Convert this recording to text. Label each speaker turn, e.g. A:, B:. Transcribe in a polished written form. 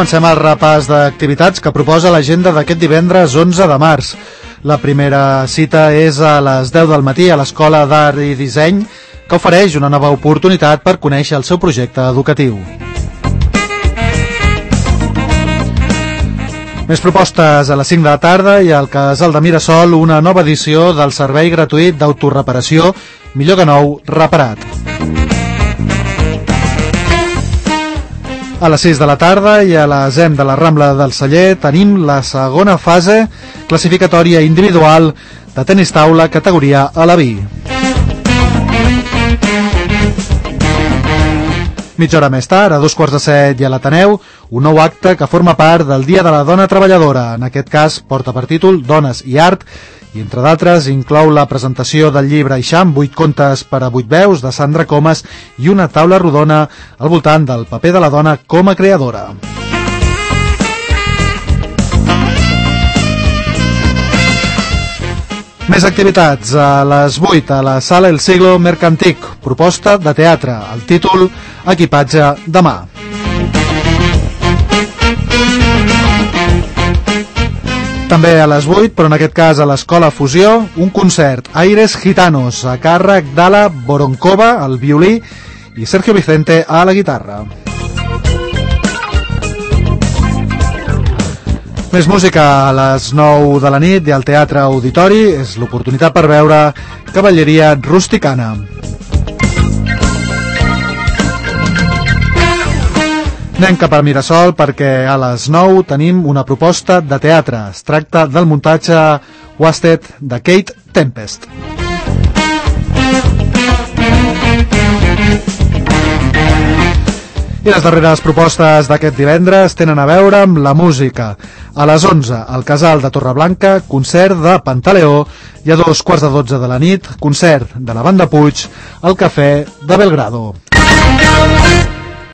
A: comencem el repàs d'activitats que proposa l'agenda d'aquest divendres 11 de març. La primera cita és a les 10 del matí a l'Escola d'Art i Disseny, que ofereix una nova oportunitat per conèixer el seu projecte educatiu. Més propostes a les 5 de la tarda i al Casal de Mirasol una nova edició del servei gratuït d'autoreparació Millor que nou reparat. A les 6 de la tarda i a la ZEM de la Rambla del Celler tenim la segona fase classificatòria individual de tenis taula categoria Alaví. Mitja hora més tard, a 2:15 i a l'Ateneu, un nou acte que forma part del Dia de la Dona Treballadora. En aquest cas porta per títol Dones i Art i, entre d'altres, inclou la presentació del llibre Eixam, 8 contes per a 8 veus, de Sandra Comas, i una taula rodona al voltant del paper de la dona com a creadora. Més activitats. A les 8 a la Sala El Siglo Mercantic, proposta de teatre, el títol Equipatge de mà. També a les 8, però en aquest cas a l'Escola Fusió, un concert Aires Gitanos a càrrec d'Ala Boronkova al violí i Sergio Vicente a la guitarra. Més música a les 9 de la nit i al Teatre Auditori és l'oportunitat per veure Cavalleria Rusticana. Anem cap a Mirasol perquè a les 9 tenim una proposta de teatre. Es tracta del muntatge Wasted de Kate Tempest. I les darreres propostes d'aquest divendres tenen a veure amb la música. A les 11, al Casal de Torreblanca, concert de Pantaleó, i a 2:15 de la nit, concert de la Banda Puig al Cafè de Belgrado.